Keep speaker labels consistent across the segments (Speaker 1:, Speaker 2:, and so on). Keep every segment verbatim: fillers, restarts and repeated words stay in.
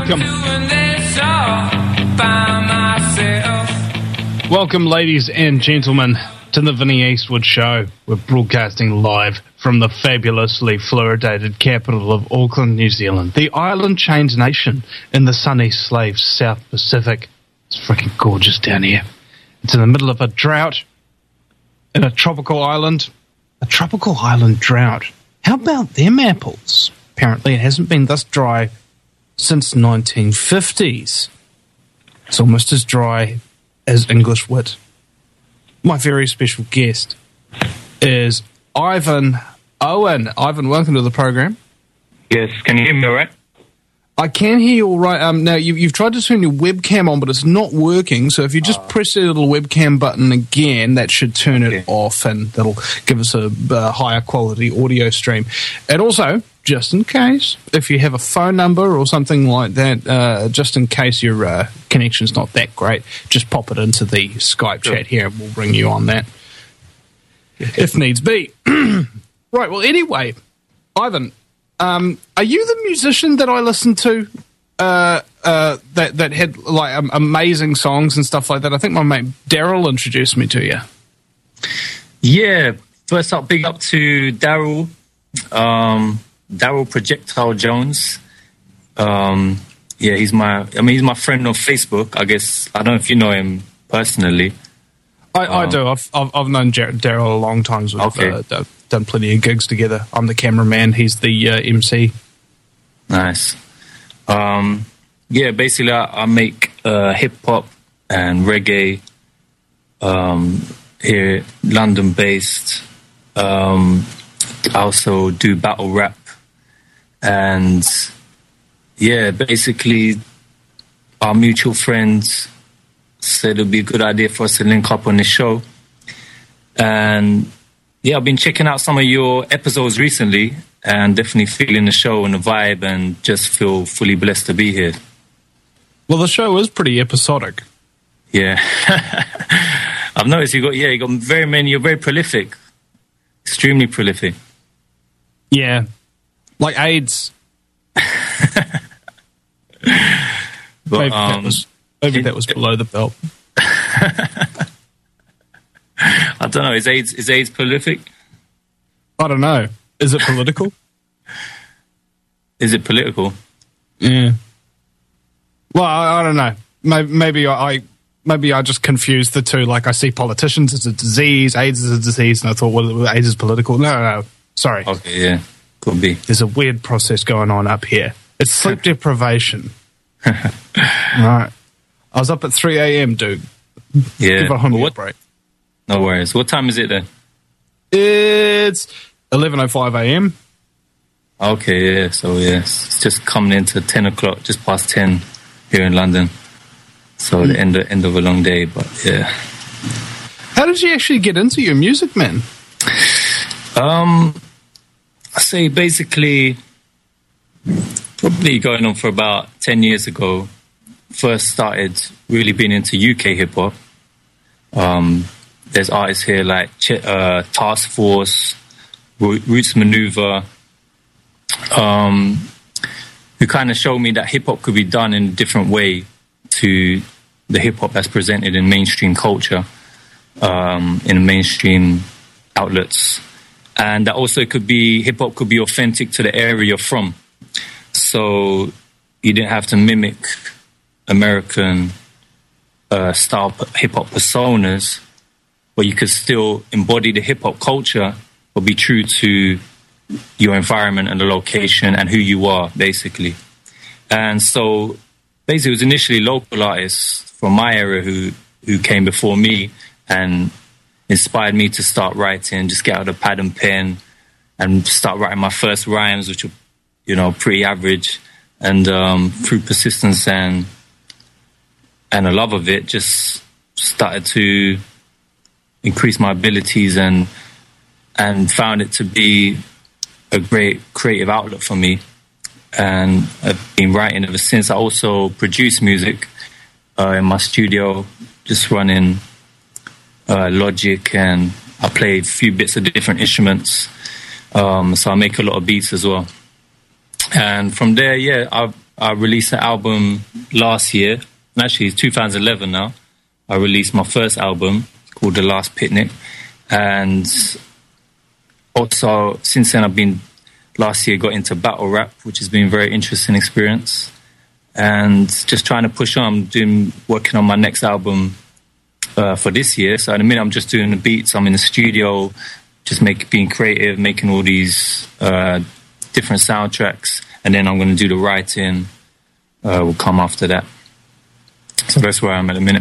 Speaker 1: Welcome. Welcome, ladies and gentlemen, to the Vinnie Eastwood Show. We're broadcasting live from the fabulously fluoridated capital of Auckland, New Zealand, the island chained nation in the sunny slave South Pacific. It's freaking gorgeous down here. It's in the middle of a drought in a tropical island. A tropical island drought. How about them apples? Apparently it hasn't been this dry since nineteen fifties. It's almost as dry as English wit. My very special guest is Ivan Owen. Ivan, welcome to the program.
Speaker 2: Yes, can you hear me all right?
Speaker 1: I can hear you all right. Um, now, you've, you've tried to turn your webcam on, but it's not working. So if you just uh, press the little webcam button again, that should turn okay. it off, and that'll give us a uh, higher quality audio stream. And also, just in case, if you have a phone number or something like that, uh, just in case your uh, connection's not that great, just pop it into the Skype sure. chat here, and we'll bring you on that if needs be. Right, well, anyway, Ivan, um, are you the musician that I listened to uh, uh, that, that had like um, amazing songs and stuff like that? I think my mate Daryl introduced me to you.
Speaker 2: Yeah, first up, big up to Daryl. Um, Daryl Projectile Jones. Um, yeah, he's my. I mean, he's my friend on Facebook. I guess I don't know if you know him personally.
Speaker 1: I, um, I do. I've I've, I've known Daryl a long time. We've
Speaker 2: okay.
Speaker 1: uh, done, done plenty of gigs together. I'm the cameraman. He's the uh, M C.
Speaker 2: Nice. Um, yeah, basically, I, I make uh, hip hop and reggae. Um, here, London based. Um, I also do battle rap. And yeah, basically our mutual friends said it would be a good idea for us to link up on this show. And yeah, I've been checking out some of your episodes recently and definitely feeling the show and the vibe, and just feel fully blessed to be here.
Speaker 1: Well, the show is pretty episodic.
Speaker 2: Yeah. I've noticed you got, yeah, you got very many, you're very prolific. Extremely prolific.
Speaker 1: Yeah. Like AIDS.
Speaker 2: but,
Speaker 1: maybe
Speaker 2: um,
Speaker 1: that was, maybe it, that was below the belt.
Speaker 2: I don't know. Is AIDS is AIDS prolific?
Speaker 1: I don't know. Is it political?
Speaker 2: Is it political?
Speaker 1: Yeah. Well, I, I don't know. Maybe, maybe I, I maybe I just confused the two. Like I see politicians as a disease, AIDS is a disease, and I thought, well, AIDS is political. No, no, no. Sorry.
Speaker 2: Okay, yeah. Could be.
Speaker 1: There's a weird process going on up here. It's sleep deprivation. Right. I was up at three a.m., dude.
Speaker 2: Yeah.
Speaker 1: Give a home
Speaker 2: what,
Speaker 1: break.
Speaker 2: No worries. What time is it then?
Speaker 1: It's eleven oh five a.m.
Speaker 2: Okay, yeah. So, yeah, it's just coming into ten o'clock, just past ten here in London. So, mm. the end of, end of a long day, but yeah.
Speaker 1: How did you actually get into your music, man?
Speaker 2: Um... I say basically probably going on for about ten years ago, first started really being into U K hip-hop. Um, there's artists here like Ch- uh, Task Force, Roots Maneuver, um, who kind of showed me that hip-hop could be done in a different way to the hip-hop that's presented in mainstream culture, um, in mainstream outlets. And that also could be, hip-hop could be authentic to the area you're from. So you didn't have to mimic American uh, style hip-hop personas, but you could still embody the hip-hop culture, but be true to your environment and the location and who you are, basically. And so basically it was initially local artists from my area who, who came before me and inspired me to start writing, just get out a pad and pen and start writing my first rhymes, which were, you know, pretty average. And um, through persistence and and a love of it, just started to increase my abilities and and found it to be a great creative outlet for me. And I've been writing ever since. I also produce music uh, in my studio, just running Uh, Logic, and I play a few bits of different instruments, um, so I make a lot of beats as well. And from there, yeah, I've I released an album last year. Actually, it's two thousand eleven now. I released my first album called The Last Picnic. And also, since then, I've been, last year, got into battle rap, which has been a very interesting experience. And just trying to push on. I'm doing, working on my next album uh, for this year. So, in a minute, I'm just doing the beats. I'm in the studio, just make, being creative, making all these uh, different soundtracks. And then I'm going to do the writing. Uh, will come after that. So that's where I'm at the minute.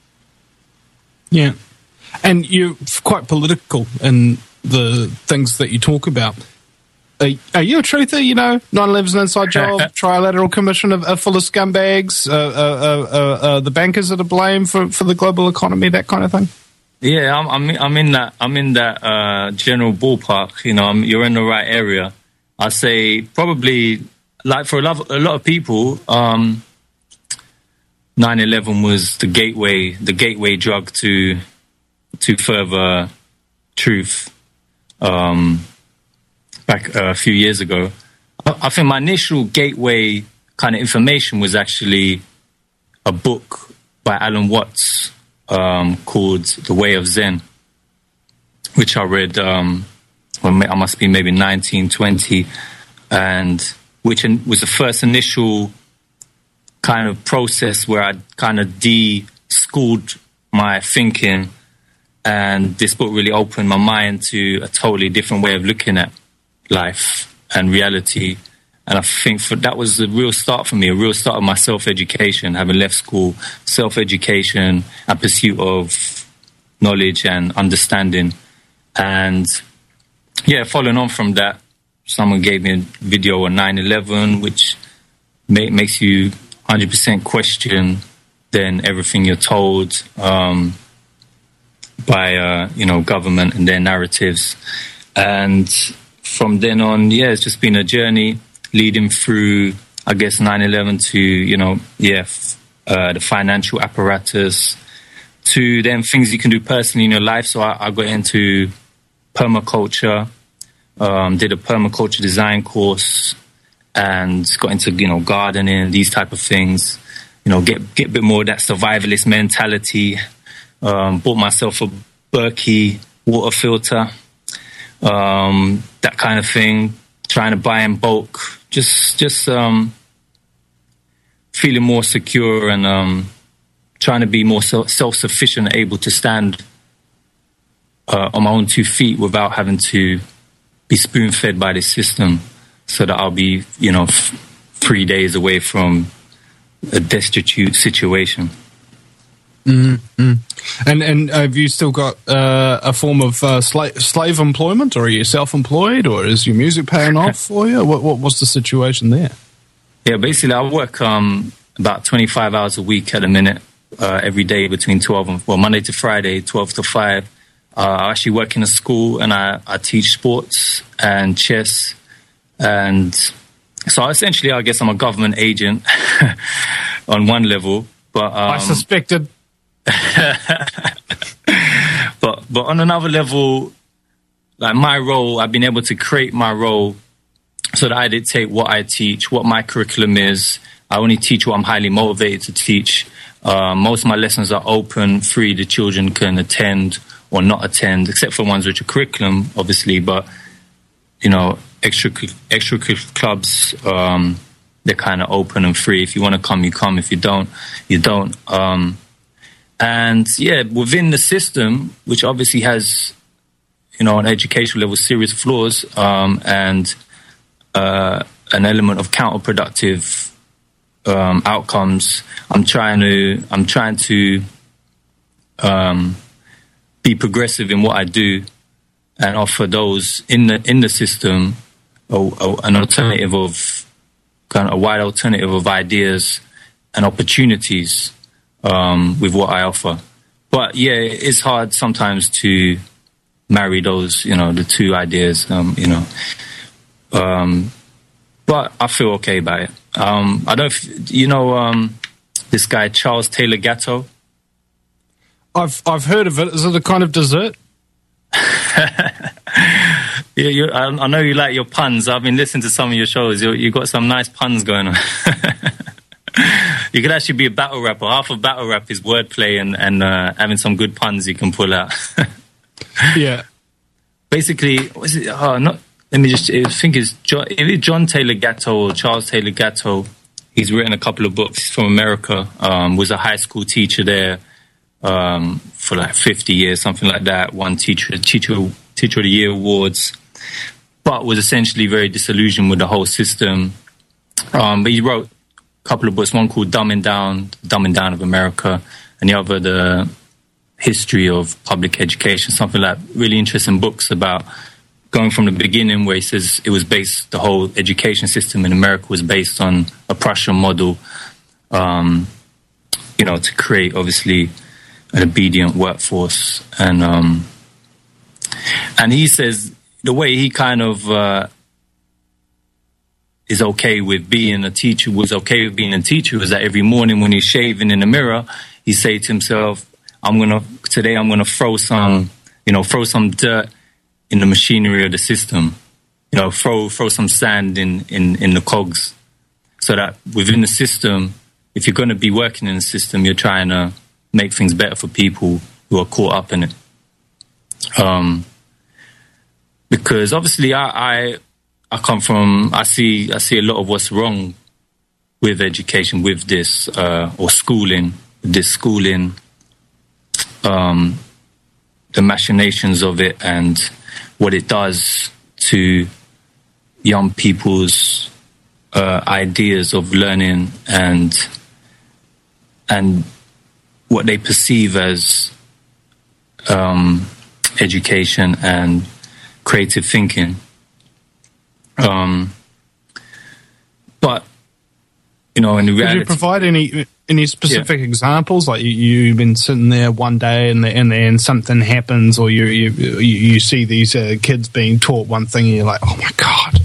Speaker 1: Yeah. And you're quite political in the things that you talk about. Are, are you a truther, you know? nine eleven's an inside job, Trilateral Commission are, are full of scumbags, uh, uh, uh, uh, the bankers are to blame for, for the global economy, that kind of thing?
Speaker 2: Yeah, I'm, I'm, I'm in that, I'm in that uh, general ballpark. You know, I'm, you're in the right area. I say probably, like for a lot, a lot of people, um, nine eleven was the gateway, the gateway drug to to further truth. Um, back uh, a few years ago, I, I think my initial gateway kind of information was actually a book by Alan Watts um, called The Way of Zen, which I read. Um, when I must be maybe nineteen, twenty, and which was the first initial kind of process where I kind of de-schooled my thinking, and this book really opened my mind to a totally different way of looking at life and reality. And I think for, that was the real start for me, a real start of my self-education, having left school, self-education and pursuit of knowledge and understanding. And yeah, following on from that, someone gave me a video on nine eleven, which ma- makes you one hundred percent question then everything you're told um, by, uh, you know, government and their narratives. And from then on, yeah, it's just been a journey leading through, I guess, nine eleven to, you know, yeah, f- uh, the financial apparatus, to then things you can do personally in your life. So I, I got into permaculture, um, did a permaculture design course, and got into, you know, gardening, these type of things. You know, get get a bit more of that survivalist mentality. Um, bought myself a Berkey water filter, um, that kind of thing. Trying to buy in bulk, just just um, feeling more secure and um, trying to be more self-sufficient, able to stand uh, on my own two feet without having to be spoon-fed by the system, so that I'll be, you know, f- three days away from a destitute situation.
Speaker 1: Mm-hmm. And and have you still got uh, a form of uh, sla- slave employment, or are you self-employed, or is your music paying off for you? What, what what's the situation there?
Speaker 2: Yeah, basically I work um, about twenty-five hours a week at the minute, uh, every day between twelve and, well, Monday to Friday, twelve to five. Uh, I actually work in a school, and I, I teach sports and chess. And so essentially, I guess I'm a government agent on one level. But um,
Speaker 1: I suspected.
Speaker 2: but but on another level, like my role, I've been able to create my role so that I dictate what I teach, what my curriculum is. I only teach what I'm highly motivated to teach. Uh, most of my lessons are open, free. The children can attend or not attend, except for ones which are curriculum, obviously. But, you know, extra extra clubs, um, they're kind of open and free. If you want to come, you come. If you don't, you don't. Um, and yeah, within the system, which obviously has, you know, on educational level, serious flaws, um, and uh, an element of counterproductive um, outcomes, I'm trying to, I'm trying to um, be progressive in what I do and offer those in the in the system a, a, an alternative of kind of a wide alternative of ideas and opportunities um, with what I offer. But yeah, it's hard sometimes to marry those, you know, the two ideas, um, you know. Um, but I feel okay about it. Um, I don't, you know, um, this guy Charles Taylor Gatto.
Speaker 1: I've I've heard of it. Is it a kind of dessert?
Speaker 2: Yeah, you, I, I know you like your puns. I've been listening to some of your shows. You you got some nice puns going on. You could actually be a battle rapper. Half of battle rap is wordplay and, and uh, having some good puns you can pull out.
Speaker 1: Yeah.
Speaker 2: Basically, what is it? Oh, not. Let me just I think it's John, if it's John Taylor Gatto or Charles Taylor Gatto. He's written a couple of books. He's from America. Um, was a high school teacher there um, for like fifty years, something like that. Won teacher teacher teacher of the year awards, but was essentially very disillusioned with the whole system. Um, but he wrote a couple of books. One called Dumbing Down, Dumbing Down of America, and the other the History of Public Education. Something like really interesting books about going from the beginning, where he says it was based, the whole education system in America was based on a Prussian model, um, you know, to create obviously an obedient workforce. And um, and he says the way he kind of uh, is okay with being a teacher, was okay with being a teacher, was that every morning when he's shaving in the mirror, he say to himself, I'm gonna today I'm gonna throw some, you know, throw some dirt in the machinery of the system, you know, throw throw some sand in, in, in the cogs, so that within the system, if you're going to be working in the system, you're trying to make things better for people who are caught up in it. Um, because obviously, I, I I come from I see I see a lot of what's wrong with education, with this uh, or schooling, this schooling, um, the machinations of it, and what it does to young people's uh, ideas of learning and and what they perceive as um, education and creative thinking. Um, but you know, in reality,
Speaker 1: could you provide any any specific yeah. examples? Like you, you've been sitting there one day, and, the, and then something happens, or you you you see these uh, kids being taught one thing, and you're like, oh my god.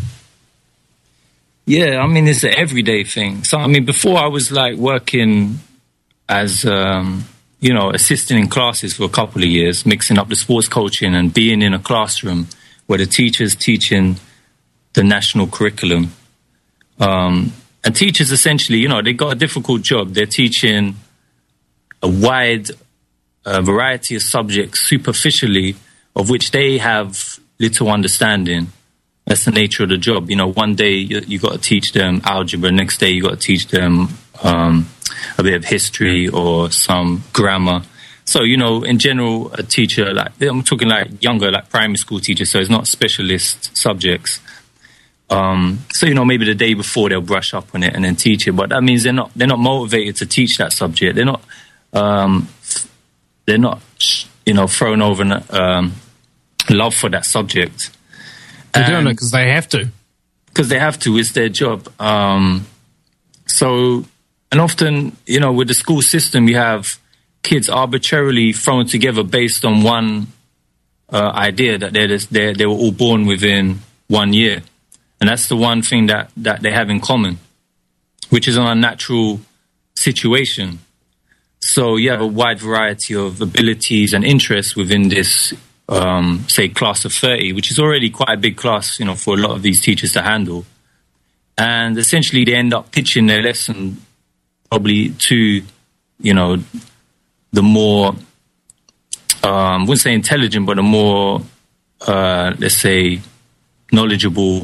Speaker 2: Yeah, I mean, it's an everyday thing. So I mean, before I was like working as um, you know, assisting in classes for a couple of years, mixing up the sports coaching and being in a classroom where the teacher's teaching the national curriculum. Um, And teachers essentially, you know, they got a difficult job. They're teaching a wide uh, variety of subjects superficially, of which they have little understanding. That's the nature of the job. You know, one day you, you got to teach them algebra, next day you got to teach them um, a bit of history or some grammar. So, you know, in general, a teacher, like I'm talking like younger, like primary school teachers, so it's not specialist subjects. Um, so, you know, maybe the day before they'll brush up on it and then teach it, but that means they're not they're not motivated to teach that subject. They're not um, they're not you know thrown over um, love for that subject.
Speaker 1: They're doing it because they have to.
Speaker 2: Because they have to. It's their job. Um, so, and often, you know, with the school system, you have kids arbitrarily thrown together based on one uh, idea that they're, they're they were all born within one year. And that's the one thing that, that they have in common, which is an unnatural situation. So you have a wide variety of abilities and interests within this, um, say, class of thirty, which is already quite a big class, you know, for a lot of these teachers to handle. And essentially they end up pitching their lesson probably to, you know, the more, um, I wouldn't say intelligent, but the more, uh, let's say, knowledgeable,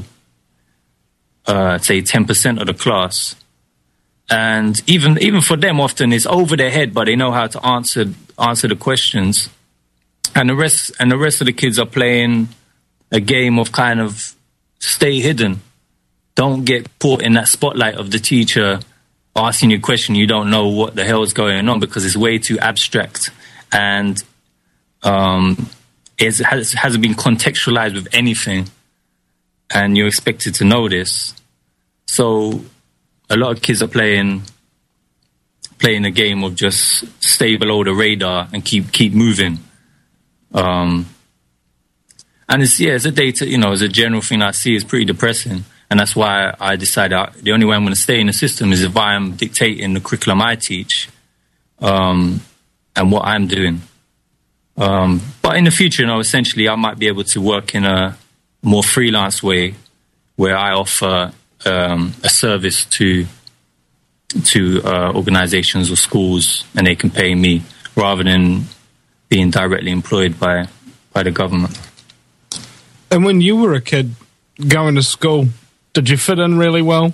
Speaker 2: Uh, say ten percent of the class, and even even for them, often it's over their head, but they know how to answer answer the questions, and the rest and the rest of the kids are playing a game of kind of stay hidden, don't get caught in that spotlight of the teacher asking you a question. You don't know what the hell is going on because it's way too abstract, and um, it has, hasn't been contextualized with anything. And you're expected to know this. So a lot of kids are playing playing a game of just stay below the radar and keep keep moving. Um, and it's yeah, it's a data, you know, as a general thing I see is pretty depressing. And that's why I decided I, the only way I'm going to stay in the system is if I'm dictating the curriculum I teach um, and what I'm doing. Um, but in the future, you know, essentially I might be able to work in a more freelance way where I offer um, a service to to uh, organizations or schools, and they can pay me rather than being directly employed by by the government.
Speaker 1: And when you were a kid going to school, did you fit in really well?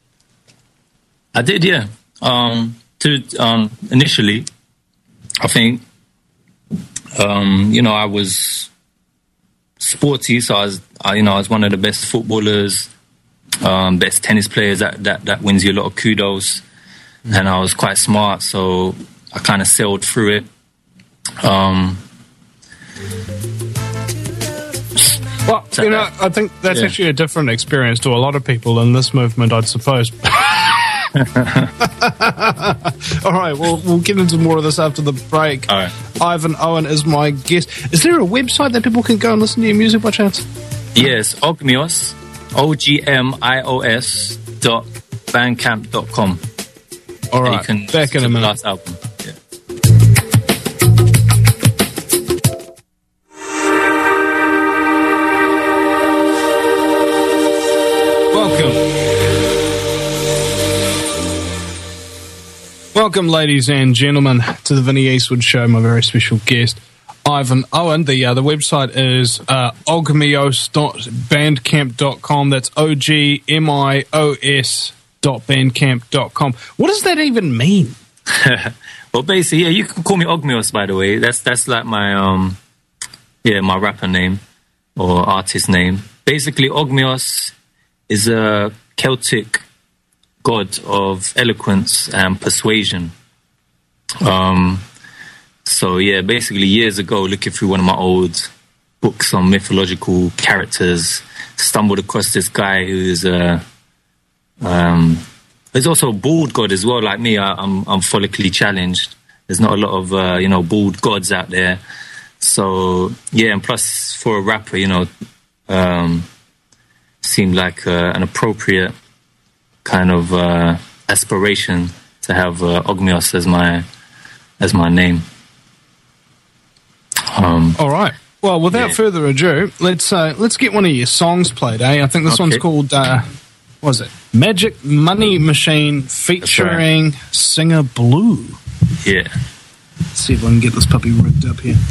Speaker 2: I did, yeah. Um, to um, initially, I think, um, you know, I was sporty, so I was, I, you know, I was one of the best footballers, um, best tennis players. That, that that wins you a lot of kudos. Mm-hmm. And I was quite smart, so I kind of sailed through it. Um,
Speaker 1: well, you know, I think that's yeah. actually a different experience to a lot of people in this movement, I'd suppose. All right, well, we'll get into more of this after the break.
Speaker 2: All right.
Speaker 1: Ivan Owen is my guest. Is there a website that people can go and listen to your music by chance?
Speaker 2: Yes, Ogmios, O G M I O S dot bandcamp dot com.
Speaker 1: All right, can back in a minute.
Speaker 2: Last album. Yeah.
Speaker 1: Welcome. Welcome, ladies and gentlemen, to the Vinnie Eastwood Show. My very special guest, Ivan Owen. The uh, the website is uh, ogmios dot bandcamp dot com. That's O G M I O S dot bandcamp dot com. What does that even mean?
Speaker 2: Well, basically, yeah, you can call me Ogmios, by the way. That's that's like my um, yeah, my rapper name or artist name. Basically, Ogmios is a Celtic god of eloquence and persuasion. Um, so yeah, basically years ago, looking through one of my old books on mythological characters, stumbled across this guy who is a um, he's also a bald god as well. Like me, I, I'm I'm follically challenged. There's not a lot of uh, you know bald gods out there. So yeah, and plus for a rapper, you know, um, seemed like uh, an appropriate kind of uh, aspiration to have uh, Ogmios as my as my name. Um,
Speaker 1: All right. Well, without yeah. further ado, let's uh, let's get one of your songs played. Eh? I think this okay. one's called uh, what was it? Magic Money Machine featuring right. Singer Blue.
Speaker 2: Yeah.
Speaker 1: Let's see if I can get this puppy rigged up here.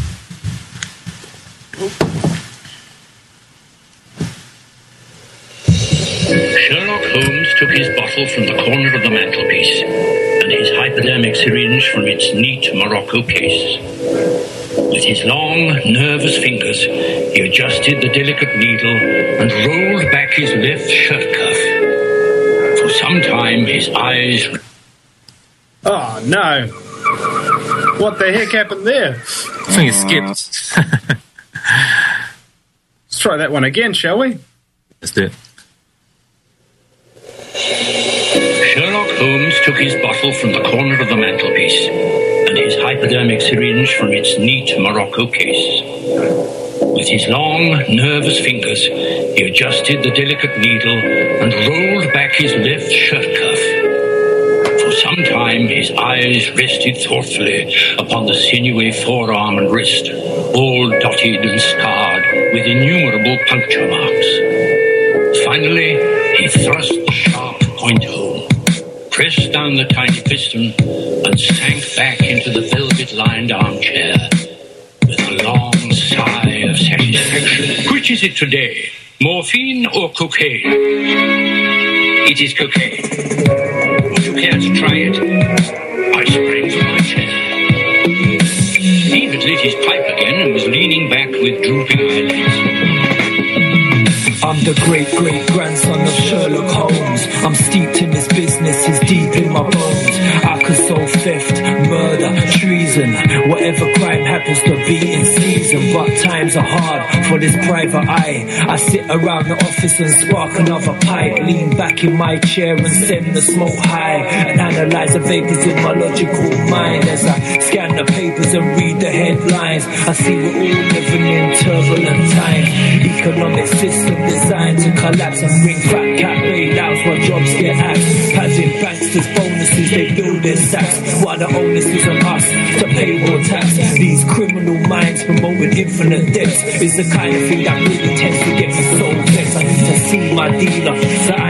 Speaker 3: Sherlock Holmes took his bottle from the corner of the mantelpiece and his hypodermic syringe from its neat Morocco case. With his long, nervous fingers, he adjusted the delicate needle and rolled back his left shirt cuff. For some time, his eyes...
Speaker 1: Oh, no. What the heck happened there?
Speaker 2: I think it skipped.
Speaker 1: Let's try that one again, shall we?
Speaker 2: Let's do it.
Speaker 3: Sherlock Holmes took his bottle from the corner of the mantelpiece and his hypodermic syringe from its neat Morocco case. With his long, nervous fingers, he adjusted the delicate needle and rolled back his left shirt cuff. For some time, his eyes rested thoughtfully upon the sinewy forearm and wrist, all dotted and scarred with innumerable puncture marks. Finally, he thrust the sharp point home, pressed down the tiny piston, and sank back into the velvet-lined armchair with a long sigh of satisfaction. Which is it today, morphine or cocaine? It is cocaine. Would you care to try it? I sprang from my chair. He had lit his pipe again and was leaning back with drooping eyelids.
Speaker 4: I'm the great-great-grandson of Sherlock Holmes. I'm steeped in this business, it's deep in my bones. I could solve theft, murder, treason, whatever crime happens to be in season. But times are hard for this private eye. I sit around the office and spark another pipe, lean back in my chair and send the smoke high, and analyze the vapors in my logical mind. As I scan the papers and read the headlines, I see we're all living in turbulent times. Economic system designed to collapse and bring fat cat bailouts while jobs get axed. Passing banksters bonuses, they build their sacks, while the onus is on us to pay more tax. These criminal minds promoting infinite debts is the kind of thing that really tends to get me so vexed. I need to see my dealer so I can de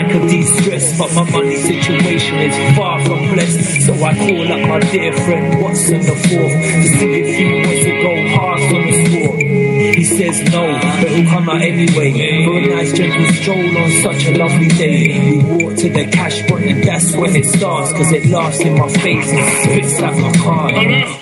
Speaker 4: stressed, but my money situation is far from blessed. So I call up my dear friend Watson the fourth to see if he wants to go hard on the sport. He says no, but he'll come out anyway for a nice gentle stroll on such a lovely day. We walk to the cash point and that's when it starts, cause it laughs in my face and spits at my card.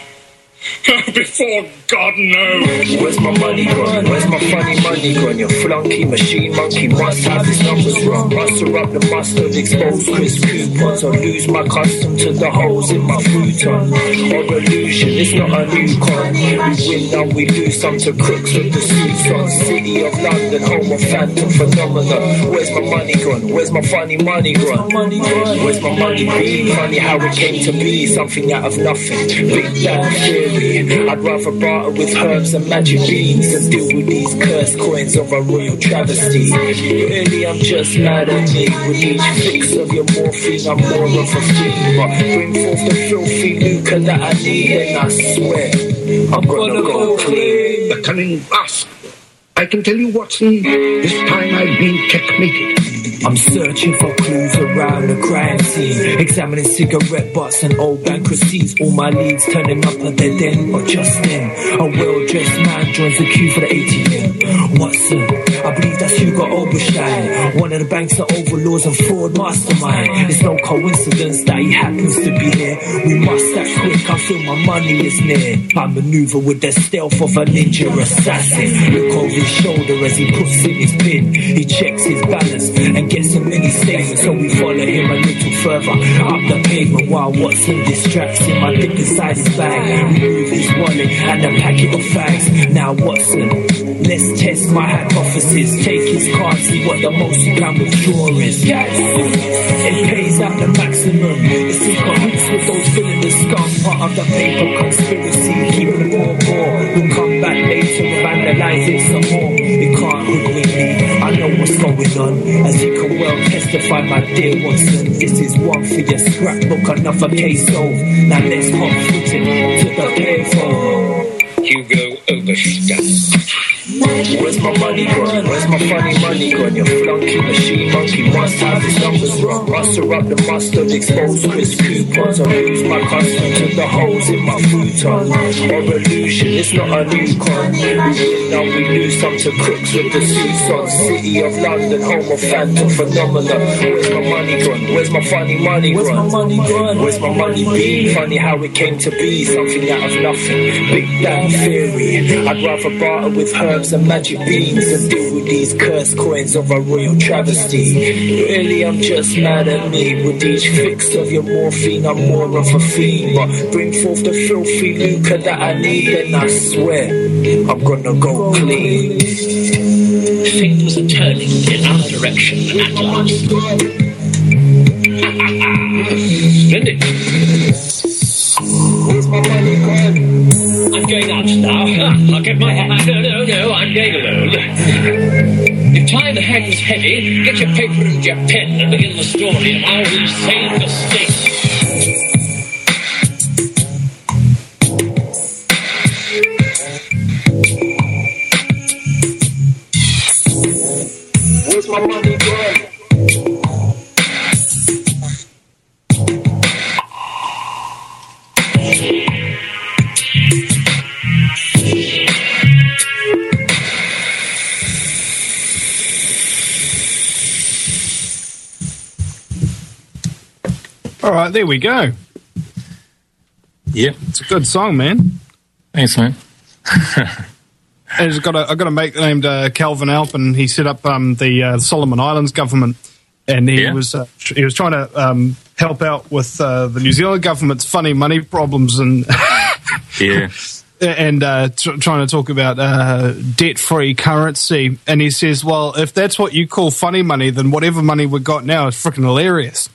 Speaker 3: Before God knows.
Speaker 4: Where's my money gone? Where's my funny money gone? Your flunky machine monkey must have his numbers wrong. Muster up the mustard, expose crisp coupons, or lose my custom to the holes in my futon. Or illusion, it's not a new con. We win and we lose some to crooks with the suits on. City of London, home of phantom phenomena. Where's my money gone? Where's my funny money gone? Where's my money been? Funny how it came to be, something out of nothing. Big bang theory. I'd rather barter with herbs and magic beans than deal with these cursed coins of a royal travesty. Really, I'm just mad at me. With each fix of your morphine, I'm more of a fiend. But bring forth the filthy lucre that I need, and I swear I'm gonna go clean.
Speaker 3: The cunning ask. I can tell you, Watson, this time I've been checkmated.
Speaker 4: I'm searching for clues around the crime scene, examining cigarette butts and old bank receipts. All my leads turning up at their den or just then. A well-dressed man joins the queue for the A T M. Watson, I believe that's Hugo Oberstein, one of the bank's overlords and fraud mastermind. It's no coincidence that he happens to be here. We must act quick, I feel my money is near. I maneuver with the stealth of a ninja assassin. Look over his shoulder as he puts in his pin. He checks his balance and gets a mini statement, so we follow him a little further up the pavement while Watson distracts him. I dip inside his bag, remove his wallet and a packet of fags. Now Watson, let's test my hypothesis. Take his card, see what the most you can withdraw is. Yes, it pays out the maximum. It's in cahoots with those filling the scum. Part of the paper conspiracy, keeping the poor poor. We'll come back later and vandalize it some more. It can't hoodwink me, I know what's going on. As you can well testify, my dear Watson, this is one for your scrapbook, another case solved. Now let's hot foot it to the payphone.
Speaker 3: Hugo Oberstein.
Speaker 4: Where's my money gone? Where's my funny money gone? Your flunky machine monkey must have his numbers wrong. Muster up the mustard, expose crisp coupons, or lose my custom to the holes in my futon. Or illusion, it's not a new con. We win now we lose some to crooks with the suits on. City of London, home of phantom phenomena. Where's my money gone? Where's my funny money gone? Where's my money been? Funny how it came to be, something out of nothing. Big bang theory. I'd rather barter with herbs and magic beans than deal with these cursed coins of a royal travesty. Really, I'm just mad at me. With each fix of your morphine, I'm more of a fiend. But bring forth the filthy lucre that I need, and I swear I'm gonna go clean.
Speaker 3: Things are turning in our direction at last. Splendid.
Speaker 4: Where's my money gone?
Speaker 3: I'm going out now. I'll get my hand. No, no, no, I'm going alone. If time hangs heavy, get your paper and your pen and begin the story of how we saved the state.
Speaker 4: Where's my money gone?
Speaker 1: All right, there we go.
Speaker 2: Yeah,
Speaker 1: It's a good song, man.
Speaker 2: thanks, man.
Speaker 1: And I've got a, I've got a mate named uh, Calvin Alpin. He set up um, the uh, Solomon Islands government, and he
Speaker 2: Yeah.
Speaker 1: was uh, tr- he was trying to um, help out with uh, the New Zealand government's funny money problems, and
Speaker 2: Yeah.
Speaker 1: and uh, tr- trying to talk about uh, debt-free currency. And he says, well, if that's what you call funny money, then whatever money we got now is freaking hilarious.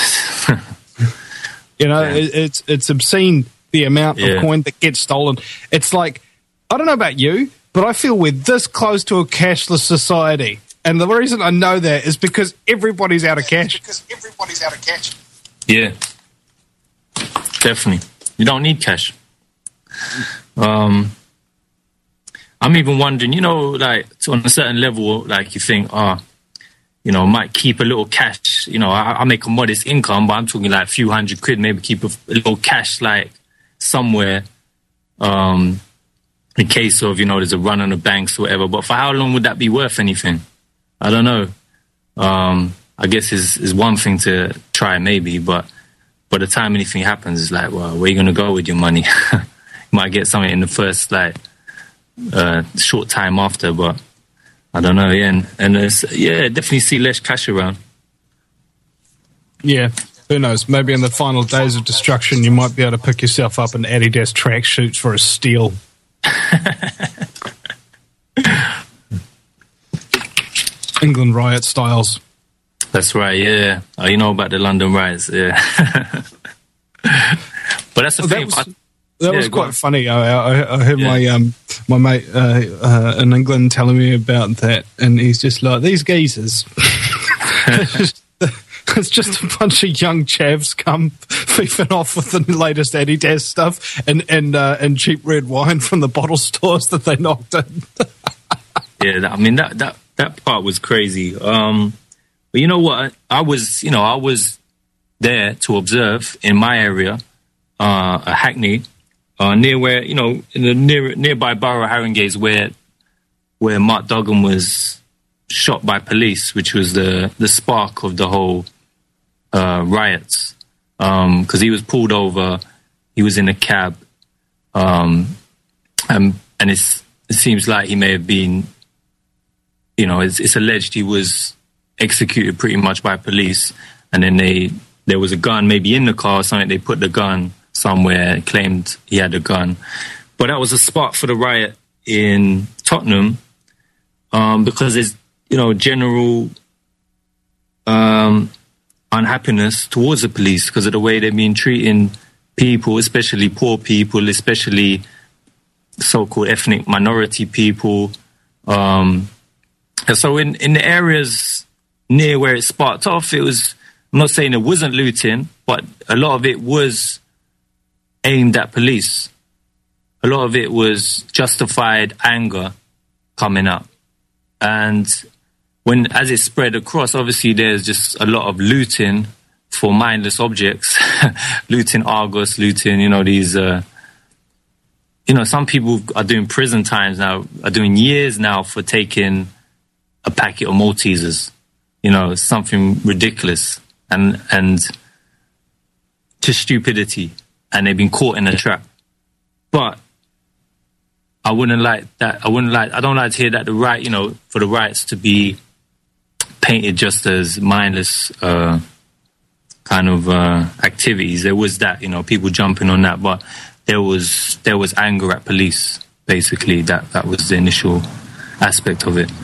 Speaker 1: You know,
Speaker 2: Yeah.
Speaker 1: it, it's it's obscene the amount
Speaker 2: Yeah.
Speaker 1: of coin that gets stolen. It's like, I don't know about you, but I feel we're this close to a cashless society. And the reason I know that is because everybody's out of cash.
Speaker 5: Because everybody's out of cash.
Speaker 2: Yeah. Definitely. You don't need cash. Um, I'm even wondering, you know, like on a certain level, like you think, ah, oh, you know, might keep a little cash cash. You know, I, I make a modest income, but I'm talking like a few hundred quid, maybe keep a, a little cash like somewhere, um, in case of, you know, there's a run on the banks or whatever. But for how long would that be worth anything? I don't know. Um, I guess is is one thing to try maybe, but by the time anything happens, it's like, well, where are you going to go with your money? You might get something in the first, like, uh, short time after, but I don't know, yeah. And, and it's, yeah, definitely see less cash around.
Speaker 1: Yeah, who knows? Maybe in the final days of destruction, you might be able to pick yourself up in Adidas tracksuits for a steal. England riot styles.
Speaker 2: That's right, yeah. Oh, you know about the London riots, yeah. But that's the
Speaker 1: well,
Speaker 2: thing.
Speaker 1: That was,
Speaker 2: I,
Speaker 1: that
Speaker 2: yeah,
Speaker 1: was quite
Speaker 2: on.
Speaker 1: funny. I, I, I heard
Speaker 2: Yeah.
Speaker 1: my um, my mate uh, uh, in England telling me about that, and he's just like, these geezers. it's, just, it's just a bunch of young chavs come fiefing off with the latest Adidas stuff and and uh, and cheap red wine from the bottle stores that they knocked in.
Speaker 2: Yeah, that, I mean, that, that, that part was crazy. Um, but you know what? I was, you know, I was there to observe in my area, uh, a Hackney, uh, near where, you know, in the near, nearby borough of Haringey's where, where Mark Duggan was shot by police, which was the, the spark of the whole, uh, riots. Um, cause he was pulled over, he was in a cab, um, and, and it's, it seems like he may have been, you know, it's, it's alleged he was executed pretty much by police, and then they there was a gun maybe in the car or something. They put the gun somewhere, claimed he had a gun. But that was a spark for the riot in Tottenham, um, because there's, you know, general um, unhappiness towards the police because of the way they've been treating people, especially poor people, especially so-called ethnic minority people. Um, and so in, in the areas near where it sparked off, it was, I'm not saying it wasn't looting, but a lot of it was aimed at police. A lot of it was justified anger coming up. And when, as it spread across, obviously there's just a lot of looting for mindless objects, looting Argos, looting, you know, these, uh, you know, some people are doing prison times now, are doing years now for taking a packet of Maltesers. You know, something ridiculous and and just stupidity. And they've been caught in a trap. But I wouldn't like that. I wouldn't like, I don't like to hear that the right, you know, for the riots to be painted just as mindless uh, kind of uh, activities. There was that, you know, people jumping on that, but there was there was anger at police, basically. That that was the initial aspect of it.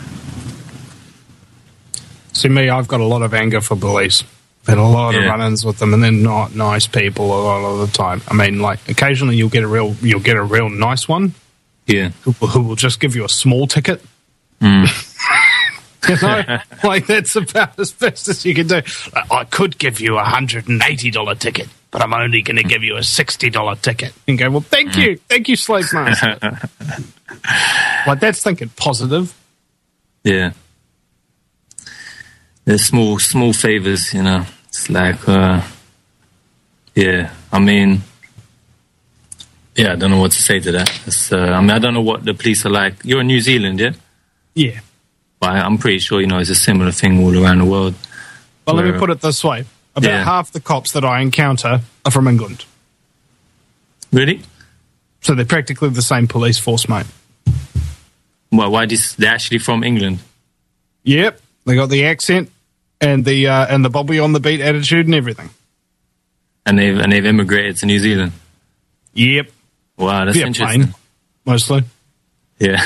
Speaker 1: See, me, I've got a lot of anger for police. I've had a lot
Speaker 2: Yeah.
Speaker 1: of run-ins with them, and they're not nice people a lot of the time. I mean, like, occasionally you'll get a real, you'll get a real nice one
Speaker 2: Yeah.
Speaker 1: who, who will just give you a small ticket.
Speaker 2: Mm.
Speaker 1: You know, like that's about as best as you can do. I could give you a hundred and eighty dollar ticket, but I'm only going to give you a sixty dollar ticket. And go, well, thank mm. you, thank you, slave master. Like that's thinking positive.
Speaker 2: Yeah. There's small, small favors, you know. It's like, uh, yeah. I mean, yeah. I don't know what to say to that. It's, uh, I mean, I don't know what the police are like. You're in New Zealand, yeah?
Speaker 1: Yeah.
Speaker 2: But I'm pretty sure, you know, it's a similar thing all around the world.
Speaker 1: Well,
Speaker 2: where,
Speaker 1: let me put it this way: about
Speaker 2: yeah.
Speaker 1: half the cops that I encounter are from England.
Speaker 2: Really?
Speaker 1: So they're practically the same police force, mate.
Speaker 2: Well, why this? They're actually from England.
Speaker 1: Yep, they got the accent and the uh, and the Bobby on the beat attitude and everything.
Speaker 2: And they've and they've immigrated to New Zealand.
Speaker 1: Yep.
Speaker 2: Wow, that's
Speaker 1: Via
Speaker 2: interesting.
Speaker 1: plane, mostly.
Speaker 2: Yeah.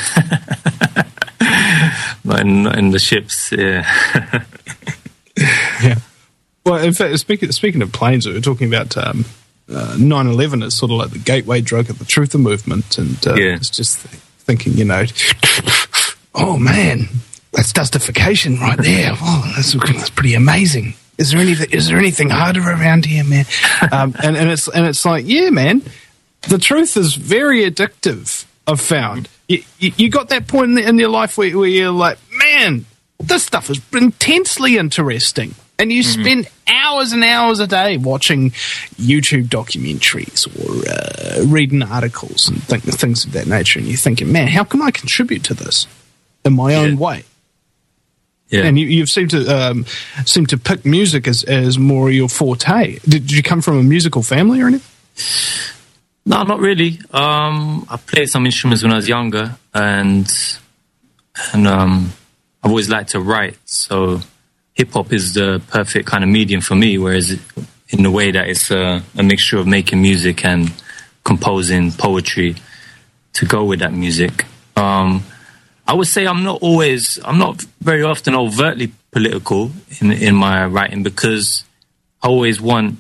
Speaker 2: Not in, not in the ships. Yeah.
Speaker 1: Yeah. Well, in fact, speaking speaking of planes, we were talking about um, uh, nine eleven as sort of like the gateway drug of the truther movement, and uh,
Speaker 2: Yeah.
Speaker 1: it's just thinking, you know, oh man, that's justification right there. Oh, that's, that's pretty amazing. Is there anything? Is there anything harder around here, man? Um, and, and it's and it's like, yeah, man, the truth is very addictive. I've found you, you, you got that point in, in your life where, where you're like, man, this stuff is intensely interesting. And you mm-hmm. spend hours and hours a day watching YouTube documentaries or uh, reading articles and th- things of that nature, and you're thinking, man, how can I contribute to this in my yeah. own way? Yeah. And you, you've seemed to um, seem to pick music as, as more your forte. Did, did you come from a musical family or anything?
Speaker 2: No, not really. Um, I played some instruments when I was younger, and and um, I've always liked to write. So hip hop is the perfect kind of medium for me. Whereas in the way that it's a, a mixture of making music and composing poetry to go with that music. Um, I would say I'm not always, I'm not very often overtly political in in my writing, because I always want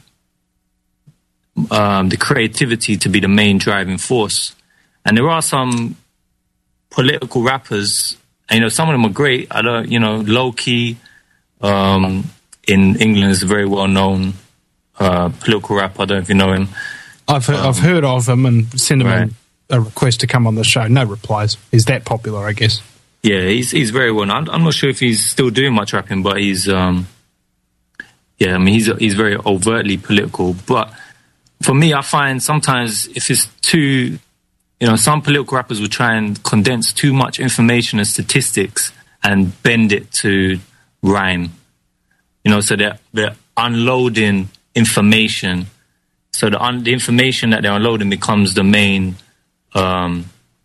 Speaker 2: um, the creativity to be the main driving force. And there are some political rappers, and, you know, some of them are great. I don't, you know, Low Key um, in England is a very well known uh, political rapper. I don't know if you know him.
Speaker 1: I've heard, um, I've heard of him and sent him right. a, a request to come on the show. No replies. He's that popular, I guess.
Speaker 2: Yeah, he's he's very well known. I'm, I'm not sure if he's still doing much rapping, but he's um, yeah. I mean, he's he's very overtly political. But for me, I find sometimes if it's too, you know, some political rappers will try and condense too much information and statistics and bend it to rhyme. You know, so they're they're unloading information. So the un- the information that they're unloading becomes the main um,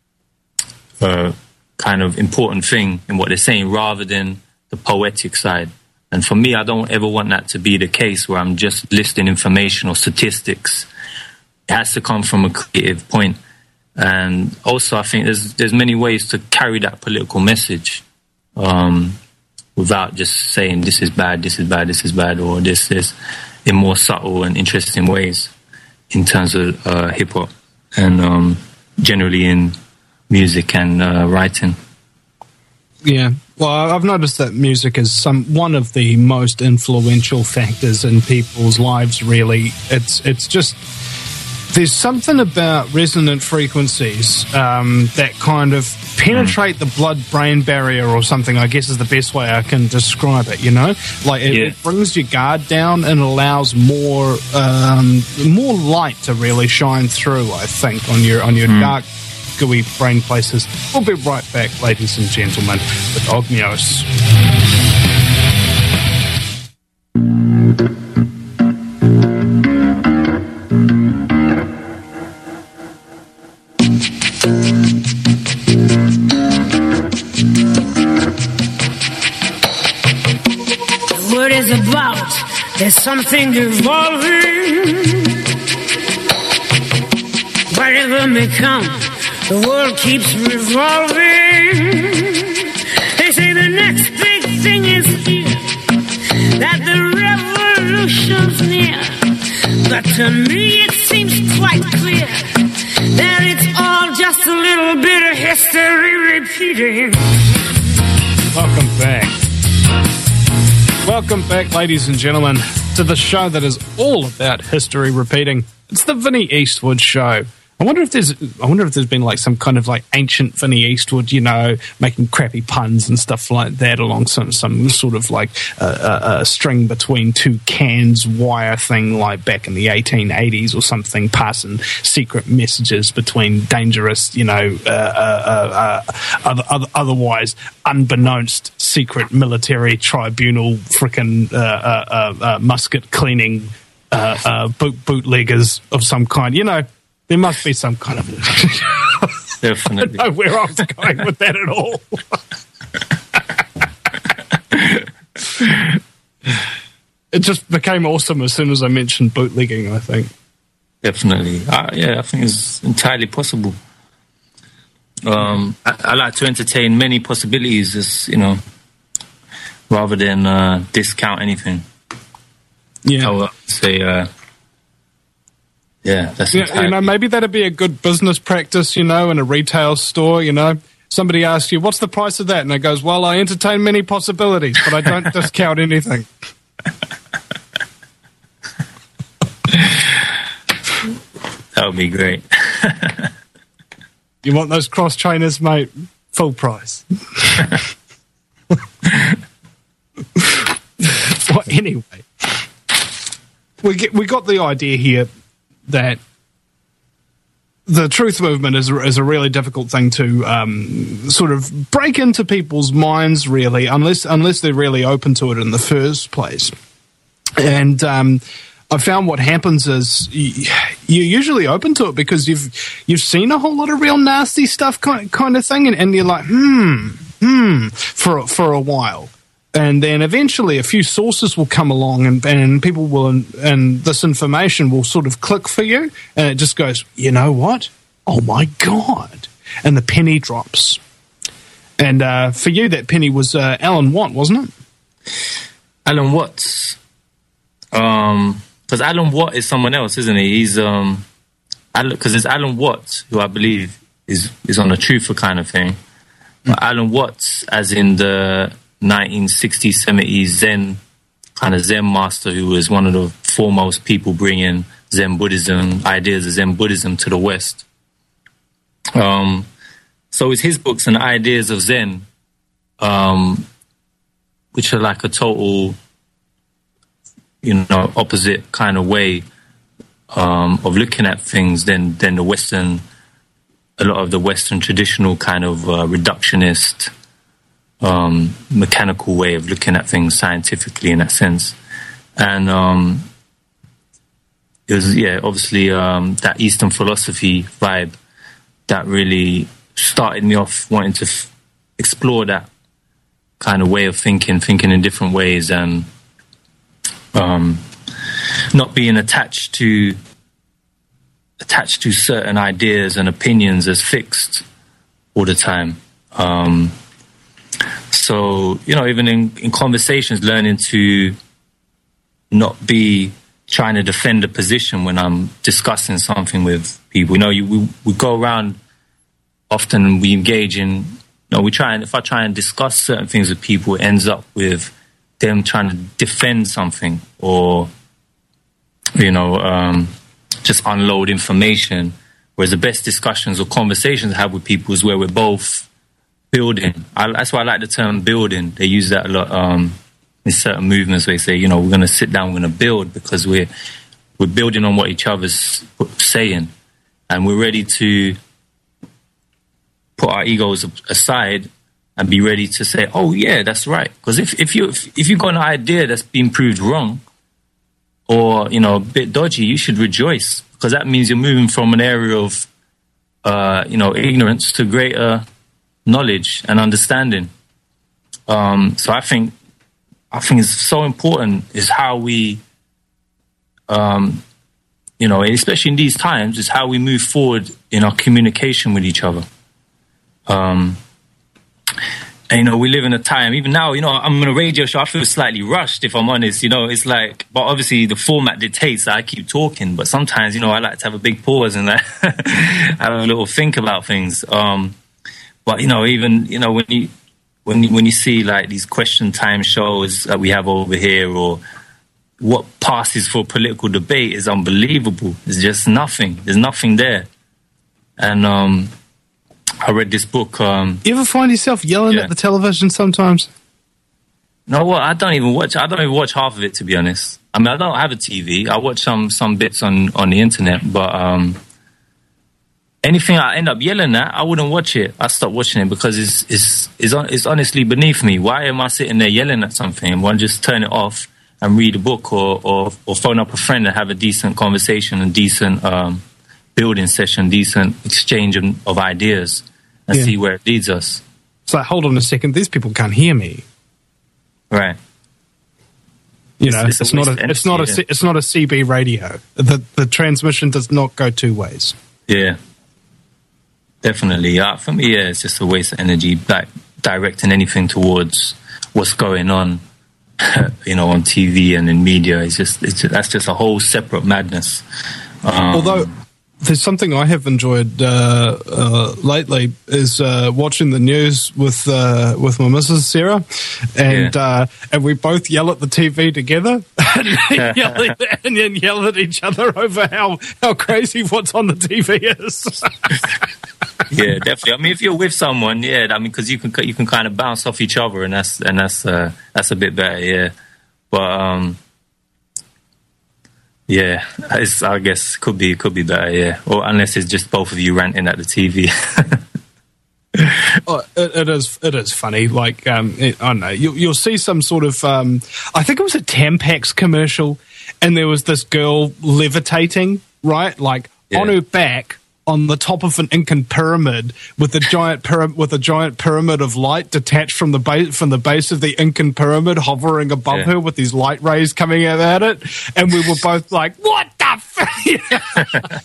Speaker 2: uh, kind of important thing in what they're saying, rather than the poetic side. And for me, I don't ever want that to be the case, where I'm just listing information or statistics. It has to come from a creative point. And also, I think there's there's many ways to carry that political message um, without just saying this is bad, this is bad, this is bad, or this is in more subtle and interesting ways in terms of uh, hip hop and um, generally in music and uh, writing.
Speaker 1: Yeah, well, I've noticed that music is some one of the most influential factors in people's lives. Really, it's it's just there's something about resonant frequencies um, that kind of penetrate mm. the blood-brain barrier or something, I guess is the best way I can describe it, you know? Like, it, yeah. it brings your guard down and allows more um, more light to really shine through, I think, on your on your mm. dark, gooey brain places. We'll be right back, ladies and gentlemen, with Ogmios.
Speaker 5: There's something evolving. Whatever may come, the world keeps revolving. They say the next big thing is here, that the revolution's near. But to me it seems quite clear that it's all just a little bit of history repeating.
Speaker 1: Welcome back. Welcome back, ladies and gentlemen, to the show that is all about history repeating. It's the Vinnie Eastwood Show. I wonder if there's, I wonder if there's been like some kind of like ancient Vinnie Eastwood, you know, making crappy puns and stuff like that along some some sort of like a uh, uh, uh, string between two cans wire thing, like back in the eighteen eighties or something, passing secret messages between dangerous, you know, uh, uh, uh, other, other, otherwise unbeknownst secret military tribunal, frickin' uh, uh, uh, uh, musket cleaning uh, uh, boot bootleggers of some kind, you know. There must be some kind of...
Speaker 2: Definitely.
Speaker 1: I don't know where I was going with that at all. It just became awesome as soon as I mentioned bootlegging, I think.
Speaker 2: Definitely. Uh, yeah, I think it's entirely possible. Um, I, I like to entertain many possibilities, as, you know, rather than uh, discount anything.
Speaker 1: Yeah.
Speaker 2: I would say... Uh, Yeah, that's
Speaker 1: yeah, you know, maybe that'd be a good business practice, you know, in a retail store, you know. Somebody asks you, what's the price of that? And it goes, well, I entertain many possibilities, but I don't discount anything.
Speaker 2: That would be great.
Speaker 1: You want those cross trainers, mate? Full price. Well, anyway, we get, we got the idea here that the truth movement is is a really difficult thing to um, sort of break into people's minds, really, unless unless they're really open to it in the first place. And um, I found what happens is you're usually open to it because you've you've seen a whole lot of real nasty stuff, kind kind of thing, and, and you're like, hmm, hmm, for for a while. And then eventually a few sources will come along and, and people will, and this information will sort of click for you. And it just goes, you know what? Oh my God. And the penny drops. And uh, for you, that penny was uh, Alan Watt, wasn't it?
Speaker 2: Alan Watts. Um, because Alan Watt is someone else, isn't he? He's, um, because it's Alan Watts, who I believe is, is on the truther kind of thing. But Alan Watts, as in the nineteen sixties, seventies Zen, kind of Zen master, who was one of the foremost people bringing Zen Buddhism, ideas of Zen Buddhism to the West. Um, so it's his books and ideas of Zen, um, which are like a total, you know, opposite kind of way um, of looking at things than than the Western, a lot of the Western traditional kind of uh, reductionist, Um, mechanical way of looking at things scientifically in that sense. And um, it was, yeah, obviously um, that Eastern philosophy vibe that really started me off wanting to f- explore that kind of way of thinking, thinking in different ways, and um, not being attached to attached to certain ideas and opinions as fixed all the time. Um, So, you know, even in, in conversations, learning to not be trying to defend a position when I'm discussing something with people. You know, you, we, we go around often, we engage in, you know, we try and, if I try and discuss certain things with people, it ends up with them trying to defend something or, you know, um, just unload information. Whereas the best discussions or conversations I have with people is where we're both building. I, that's why I like the term building. They use that a lot um, in certain movements where they say, you know, we're going to sit down, we're going to build because we're we're building on what each other's saying, and we're ready to put our egos aside and be ready to say, oh yeah, that's right. Because if if you if, if you've got an idea that's been proved wrong or, you know, a bit dodgy, you should rejoice because that means you're moving from an area of uh, you know, ignorance to greater knowledge and understanding. Um, so I think, I think it's so important is how we, um, you know, especially in these times, is how we move forward in our communication with each other. Um, and, you know, we live in a time, even now, you know, I'm on a radio show, I feel slightly rushed, if I'm honest, you know, it's like, but obviously the format dictates that I keep talking, but sometimes, you know, I like to have a big pause and have a little think about things. Um, But, you know, even, you know, when you when you, when you see, like, these question time shows that we have over here or what passes for political debate is unbelievable. There's just nothing. There's nothing there. And um, I read this book. Um,
Speaker 1: you ever find yourself yelling yeah. at the television sometimes?
Speaker 2: No, what? I don't even watch. I don't even watch half of it, to be honest. I mean, I don't have a T V. I watch some, some bits on, on the internet, but... Um, anything I end up yelling at, I wouldn't watch it. I stop watching it because it's it's it's, it's honestly beneath me. Why am I sitting there yelling at something? Why don't just turn it off and read a book or, or, or phone up a friend and have a decent conversation, a decent um, building session, decent exchange of, of ideas and yeah. see where it leads us.
Speaker 1: It's like, hold on a second, these people can't hear me.
Speaker 2: Right.
Speaker 1: You know, it's, it's, it's not a energy, it's not a yeah. it's not a C B radio. The the transmission does not go two ways.
Speaker 2: Yeah. Definitely. Yeah, for me, yeah, it's just a waste of energy, like directing anything towards what's going on, you know, on T V and in media. It's just, it's just that's just a whole separate madness. Um,
Speaker 1: Although there's something I have enjoyed uh, uh, lately is uh, watching the news with uh, with my missus Sarah, and yeah. uh, and we both yell at the T V together and, yell at, and then yell at each other over how, how crazy what's on the T V is.
Speaker 2: Yeah, definitely. I mean, if you're with someone, yeah, I mean, because you can you can kind of bounce off each other, and that's and that's uh, that's a bit better, yeah. But um, yeah, it's, I guess could be could be better. Yeah, or unless it's just both of you ranting at the T V.
Speaker 1: Oh, it, it is. It is funny. Like um, it, I don't know. You, you'll see some sort of. Um, I think it was a Tampax commercial, and there was this girl levitating, right? Like
Speaker 2: Yeah.
Speaker 1: on her back, on the top of an Incan pyramid, with a giant pyra- with a giant pyramid of light detached from the base from the base of the Incan pyramid, hovering above
Speaker 2: Yeah.
Speaker 1: her with these light rays coming out at it. And we were both like, "What the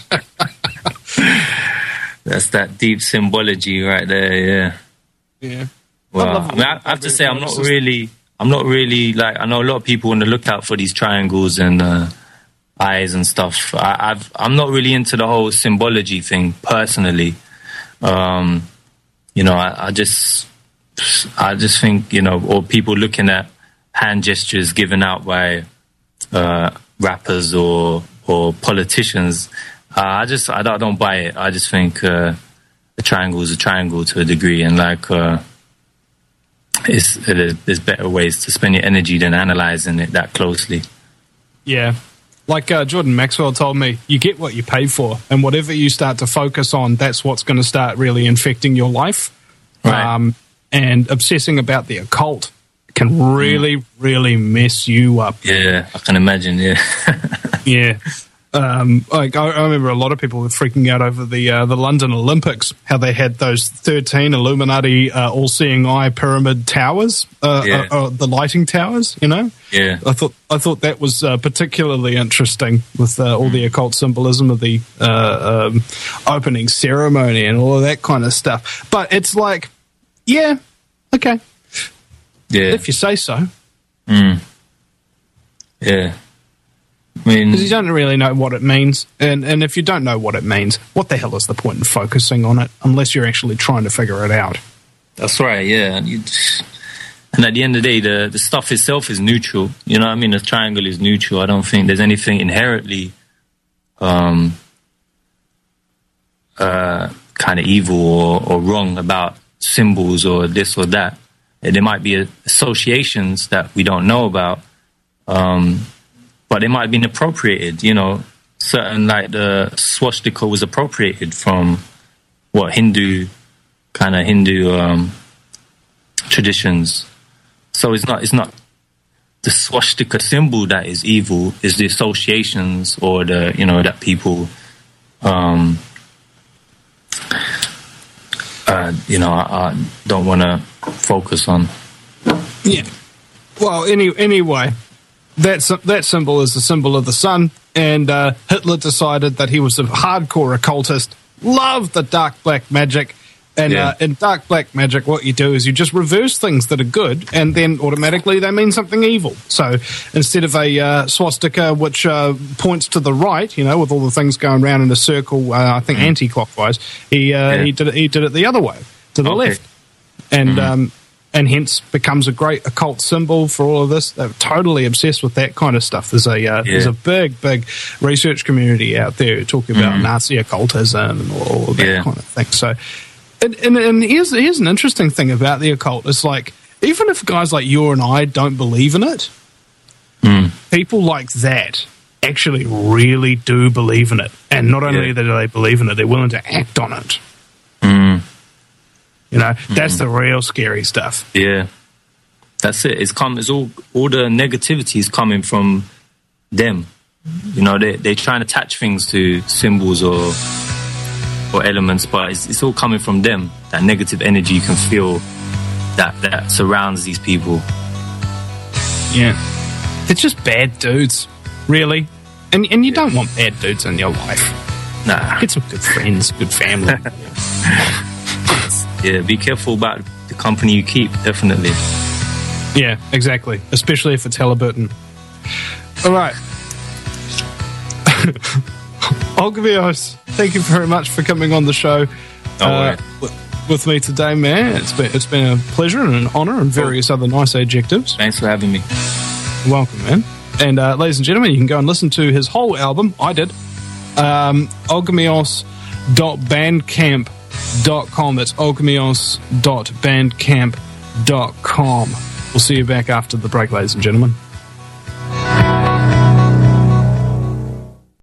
Speaker 1: fuck?"
Speaker 2: That's that deep symbology right there. Yeah.
Speaker 1: Yeah.
Speaker 2: Well,
Speaker 1: I love
Speaker 2: I, mean, I have to say, I'm not really, I'm not really like. I know a lot of people on the lookout for these triangles and uh, eyes and stuff. I, I've, I'm not really into the whole symbology thing personally. Um, you know, I, I just, I just think you know, or people looking at hand gestures given out by uh, rappers or or politicians. Uh, I just, I don't, I don't buy it. I just think uh, a triangle is a triangle to a degree, and like. Uh, It's, it is, there's better ways to spend your energy than analysing it that closely.
Speaker 1: Yeah. Like uh, Jordan Maxwell told me, you get what you pay for, and whatever you start to focus on, that's what's going to start really infecting your life.
Speaker 2: Right.
Speaker 1: Um, and obsessing about the occult can really, mm. really mess you up.
Speaker 2: Yeah, I can imagine, yeah.
Speaker 1: Yeah. Um, like I, I remember a lot of people were freaking out over the uh, the London Olympics, how they had those thirteen Illuminati uh, all-seeing eye pyramid towers, uh,
Speaker 2: Yeah.
Speaker 1: uh, uh, the lighting towers. You know,
Speaker 2: Yeah.
Speaker 1: I thought I thought that was uh, particularly interesting with uh, all the occult symbolism of the uh, um, opening ceremony and all of that kind of stuff. But it's like, yeah, okay,
Speaker 2: Yeah.
Speaker 1: if you say so.
Speaker 2: Mm. Yeah. I mean,
Speaker 1: Because you don't really know what it means. And, and if you don't know what it means, what the hell is the point in focusing on it unless you're actually trying to figure it out?
Speaker 2: that's right, yeah. And, you just, and at the end of the day, the, the stuff itself is neutral. You know what I mean? The triangle is neutral. I don't think there's anything inherently um, uh, kind of evil or, or wrong about symbols or this or that. There might be associations that we don't know about. Um But it might have been appropriated, you know. Certain, like the swastika was appropriated from what Hindu, kind of Hindu um, traditions. So it's not, it's not the swastika symbol that is evil. It's the associations or the, you know, that people, um, uh, you know, I, I don't want to focus on.
Speaker 1: Yeah. Well, any, anyway, that, that symbol is the symbol of the sun, and uh, Hitler decided that he was a hardcore occultist, loved the dark black magic, and
Speaker 2: Yeah.
Speaker 1: uh, in dark black magic what you do is you just reverse things that are good, and then automatically they mean something evil. So instead of a uh, swastika which uh, points to the right, you know, with all the things going around in a circle, uh, I think
Speaker 2: Mm.
Speaker 1: anti-clockwise, he, uh,
Speaker 2: Yeah.
Speaker 1: he, did it, he did it the other way, to the
Speaker 2: Okay.
Speaker 1: left. And
Speaker 2: Mhm.
Speaker 1: um, and hence becomes a great occult symbol for all of this. They're totally obsessed with that kind of stuff. There's a uh, there's a big, big research community out there talking about
Speaker 2: Mhm.
Speaker 1: Nazi occultism and all of that
Speaker 2: Yeah.
Speaker 1: kind of thing. So, and, and, and here's here's an interesting thing about the occult. It's like, even if guys like you and I don't believe in it,
Speaker 2: Mm.
Speaker 1: people like that actually really do believe in it. And not only
Speaker 2: Yeah.
Speaker 1: do they believe in it, they're willing to act on it.
Speaker 2: Mm.
Speaker 1: You know, that's the real scary stuff.
Speaker 2: Yeah, that's it. It's come. It's all all the negativity is coming from them. You know, they they're trying to attach things to symbols or or elements, but it's, it's all coming from them. That negative energy you can feel that that surrounds these people.
Speaker 1: Yeah. They're just bad dudes, really. And and you don't want bad dudes in your life.
Speaker 2: Nah.
Speaker 1: Get some good friends, good family.
Speaker 2: Yeah, be careful about the company you keep. Definitely.
Speaker 1: Yeah, exactly. Especially if it's Halliburton. All right. Olgavios, thank you very much for coming on the show uh, w- with me today, man. It's been it's been a pleasure and an honour and various other nice adjectives.
Speaker 2: Thanks for having me.
Speaker 1: You're welcome, man. And uh, ladies and gentlemen, you can go and listen to his whole album. I did. Um, olgamios dot bandcamp dot com. That's olgamios dot bandcamp dot com. We'll see you back after the break, ladies and gentlemen.